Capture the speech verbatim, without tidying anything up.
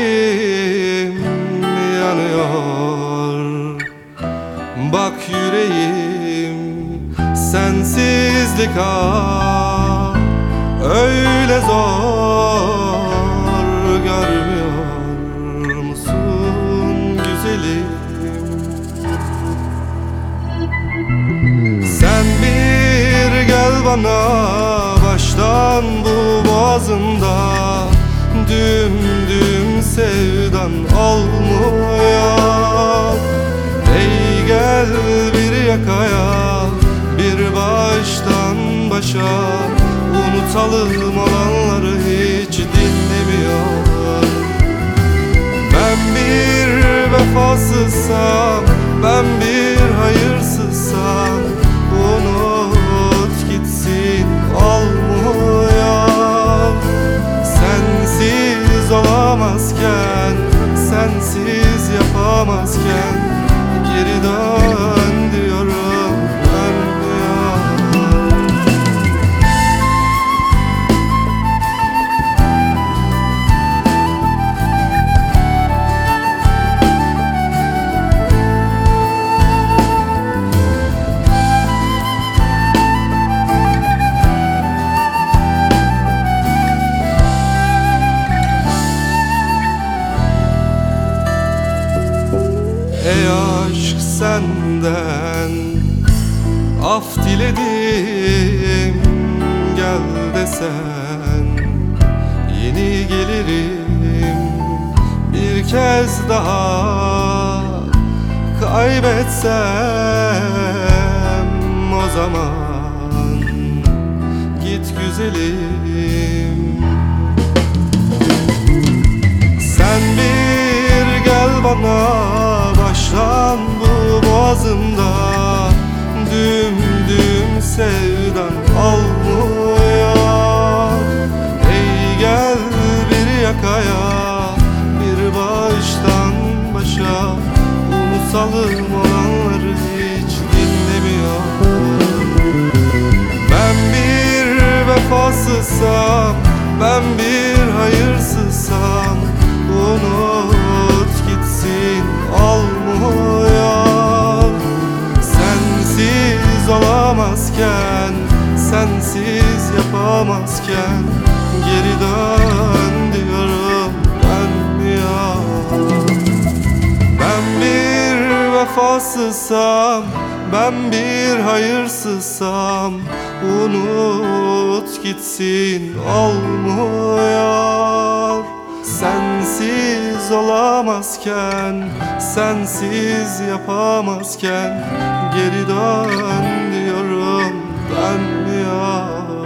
yüreğim yanıyor. Bak yüreğim sensizlik ah öyle zor, görmüyor musun güzelim? Sen bir gel bana baştan bu boğazımda, düm düm sevdan olmuyor. Ey gel bir yakaya, bir baştan başa, unutalım olanları hiç dinlemiyor. Ben bir vefasızsam, ben bir hayırsızsam, unut gitsin olmuyor. Sensiz olamazken, sensiz yapamazken, geri dön diyorum, dönmüyor. Ey aşk senden af diledim, gel desen yeni gelirim. Bir kez daha kaybetsem o zaman git güzelim. Sen bir gel bana baştan bu boğazımda, düm düm sevdan olmuyor. Ey gel bir yakaya, bir baştan başa, unutalım olanları hiç dinlemiyor. Ben bir vefasızsam, ben bir hayırsızsam, unut gitsin olmuyor. Sensiz olamazken, sensiz yapamazken, geri dön diyorum, dönmüyor. Ben bir vefasızsam, ben bir hayırsızsam, unut gitsin olmuyor. Sensiz olamazken, sensiz yapamazken, geri dön diyorum, dönmüyor.